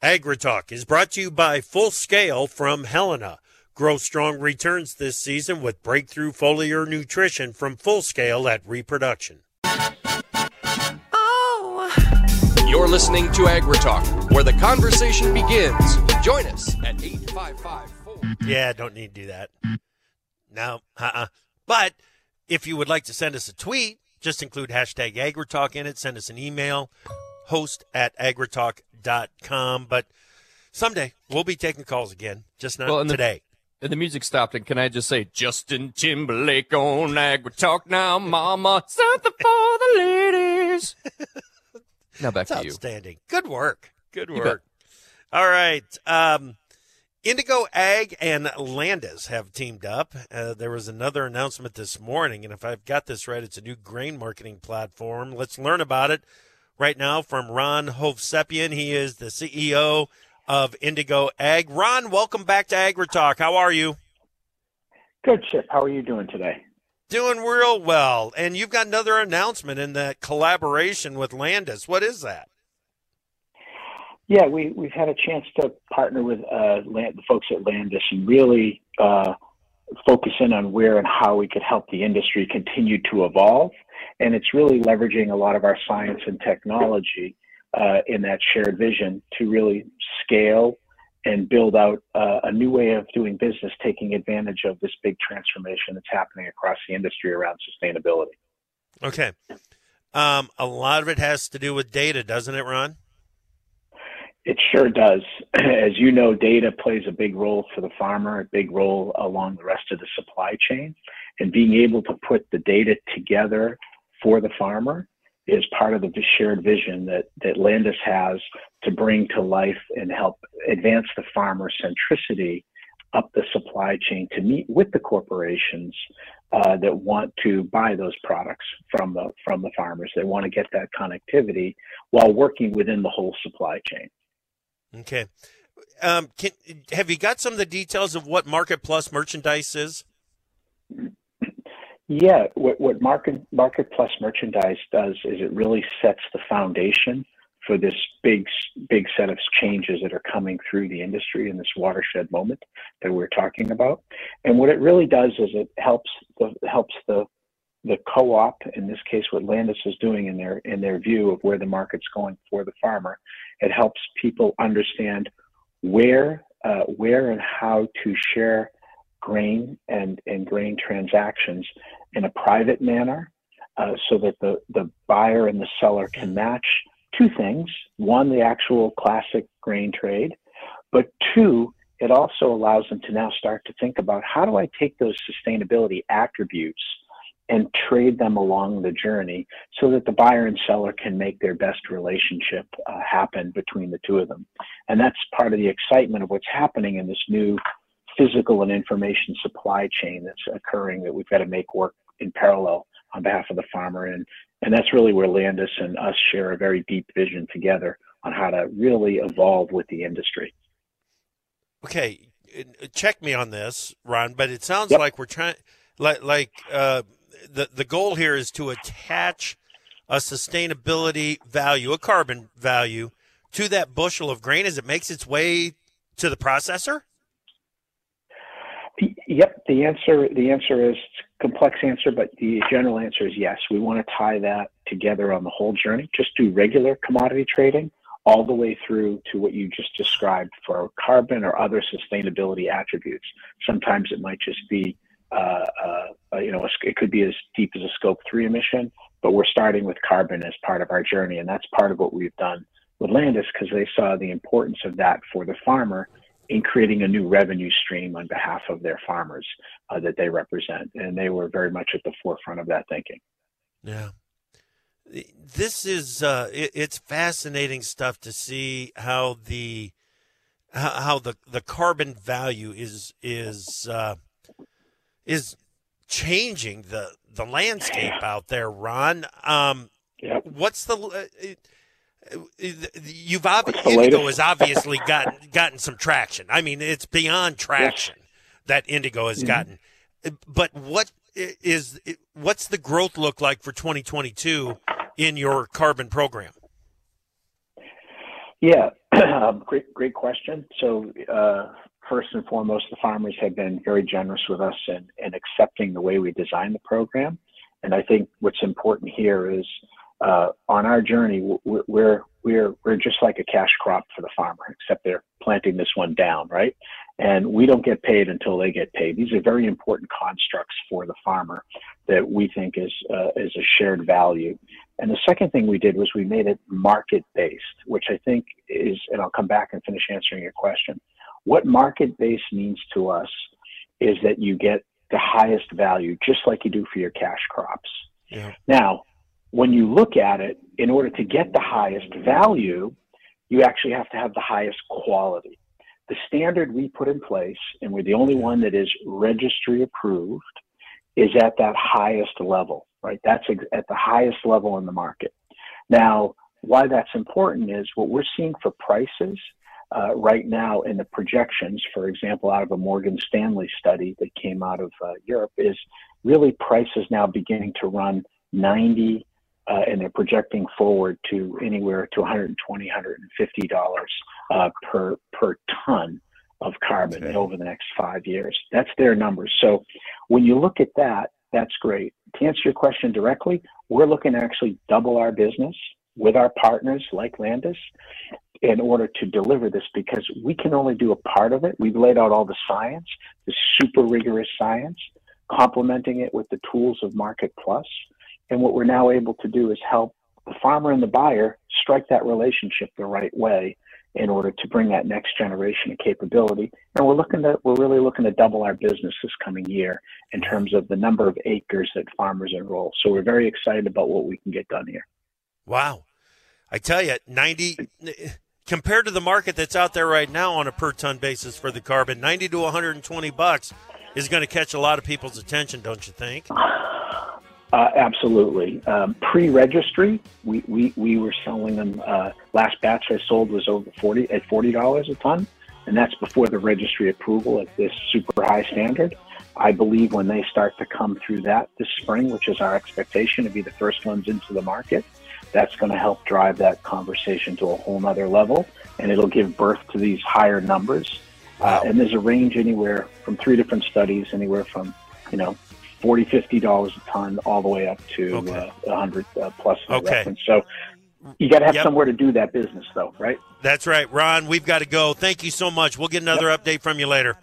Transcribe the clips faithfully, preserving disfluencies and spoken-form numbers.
AgriTalk is brought to you by Full Scale from Helena. Grow strong returns this season with breakthrough foliar nutrition from Full Scale at Reproduction. Oh. You're listening to AgriTalk, where the conversation begins. Join us at eight five five four. Yeah, don't need to do that. No, uh-uh. But if you would like to send us a tweet, just include hashtag AgriTalk in it. Send us an email, host at agritalk dot com. But someday we'll be taking calls again, just not well, and today. The, and the music stopped, and can I just say, Justin Timberlake on AgriTalk now, mama, something for the ladies. Now back That's to you. Outstanding. Good work. Good work. All right. Um, Indigo Ag and Landis have teamed up. Uh, there was another announcement this morning, and if I've got this right, it's a new grain marketing platform. Let's learn about it right now from Ron Hovsepian. He is the C E O of Indigo Ag. Ron, welcome back to AgriTalk. How are you? Good, Chip. How are you doing today? Doing real well. And you've got another announcement in that collaboration with Landis. What is that? Yeah, we, we've had a chance to partner with uh, Land, the folks at Landis and really uh, focus in on where and how we could help the industry continue to evolve. And it's really leveraging a lot of our science and technology uh, in that shared vision to really scale and build out uh, a new way of doing business, taking advantage of this big transformation that's happening across the industry around sustainability. Okay. Um, a lot of it has to do with data, doesn't it, Ron? It sure does. As you know, data plays a big role for the farmer, a big role along the rest of the supply chain. And being able to put the data together for the farmer is part of the shared vision that, that Landis has to bring to life and help advance the farmer centricity up the supply chain to meet with the corporations uh, that want to buy those products from the, from the farmers. They want to get that connectivity while working within the whole supply chain. Okay. Um, can, have you got some of the details of what Market Plus merchandise is? Yeah, what, what Market, Market Plus merchandise does is it really sets the foundation for this big, big set of changes that are coming through the industry in this watershed moment that we're talking about. And what it really does is it helps the, helps the, the co-op, in this case, what Landis is doing in their, in their view of where the market's going for the farmer. It helps people understand where, uh, where and how to share grain and, and grain transactions in a private manner uh, so that the, the buyer and the seller can match two things. One, the actual classic grain trade, but two, it also allows them to now start to think about how do I take those sustainability attributes and trade them along the journey so that the buyer and seller can make their best relationship uh, happen between the two of them. And that's part of the excitement of what's happening in this new physical and information supply chain that's occurring that we've got to make work in parallel on behalf of the farmer. And, and that's really where Landis and us share a very deep vision together on how to really evolve with the industry. Okay, check me on this, Ron, but it sounds Yep. like we're trying, like, like uh, the, the goal here is to attach a sustainability value, a carbon value, to that bushel of grain as it makes its way to the processor? Yep, the answer the answer is complex answer, but the general answer is yes. We want to tie that together on the whole journey. Just do regular commodity trading all the way through to what you just described for carbon or other sustainability attributes. Sometimes it might just be, uh, uh, you know, it could be as deep as a scope three emission, but we're starting with carbon as part of our journey, and that's part of what we've done with Landis because they saw the importance of that for the farmer in creating a new revenue stream on behalf of their farmers uh, that they represent. And they were very much at the forefront of that thinking. Yeah. This is, uh, it, it's fascinating stuff to see how the, how, how the, the carbon value is, is, uh, is changing the, the landscape out there, Ron. Um, yep. What's the, uh, it, You've obviously Indigo has obviously gotten gotten some traction. I mean, it's beyond traction yes. that Indigo has mm-hmm. gotten. But what is what's the growth look like for twenty twenty-two in your carbon program? Yeah, Um, great, great question. So, uh, first and foremost, the farmers have been very generous with us in, in accepting the way we designed the program. And I think what's important here is uh, on our journey, we're, we're we're we're just like a cash crop for the farmer, except they're planting this one down, right? And we don't get paid until they get paid. These are very important constructs for the farmer that we think is uh, is a shared value. And the second thing we did was we made it market-based, which I think is, and I'll come back and finish answering your question. What market-based means to us is that you get the highest value, just like you do for your cash crops. Yeah. Now, when you look at it, in order to get the highest value, you actually have to have the highest quality. The standard we put in place, and we're the only one that is registry approved, is at that highest level, right? That's ex- at the highest level in the market. Now, why that's important is what we're seeing for prices uh, right now in the projections, for example, out of a Morgan Stanley study that came out of uh, Europe, is really prices now beginning to run ninety, uh, and they're projecting forward to anywhere to one hundred twenty dollars, one hundred fifty dollars uh, per per ton of carbon Okay. over the next five years. That's their numbers. So when you look at that, that's great. To answer your question directly, we're looking to actually double our business with our partners like Landis in order to deliver this, because we can only do a part of it. We've laid out all the science, the super rigorous science, complementing it with the tools of Market Plus. And what we're now able to do is help the farmer and the buyer strike that relationship the right way in order to bring that next generation of capability. And we're looking to, we're really looking to double our business this coming year in terms of the number of acres that farmers enroll. So we're very excited about what we can get done here. Wow. I tell you, ninety compared to the market that's out there right now on a per ton basis for the carbon, ninety to one hundred twenty bucks is going to catch a lot of people's attention, don't you think? Uh, absolutely. Um, pre-registry, we, we, we were selling them. Uh, last batch I sold was over forty at forty dollars a ton, and that's before the registry approval at this super high standard. I believe when they start to come through that this spring, which is our expectation to be the first ones into the market, that's going to help drive that conversation to a whole nother level, and it'll give birth to these higher numbers. Uh, and there's a range anywhere from three different studies, anywhere from, you know, forty dollars, fifty dollars a ton, all the way up to Okay. uh, one hundred uh, plus. in the Okay. reference. So you got to have Yep. somewhere to do that business, though, right? That's right. Ron, we've got to go. Thank you so much. We'll get another update from you later.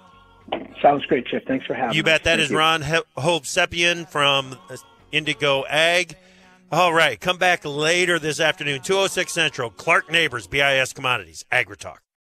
Sounds great, Chip. Thanks for having me. You bet. That Thank is you. Ron He- Hovsepian from Indigo Ag. All right. Come back later this afternoon, two oh six Central. Clark Neighbors, B I S Commodities, AgriTalk.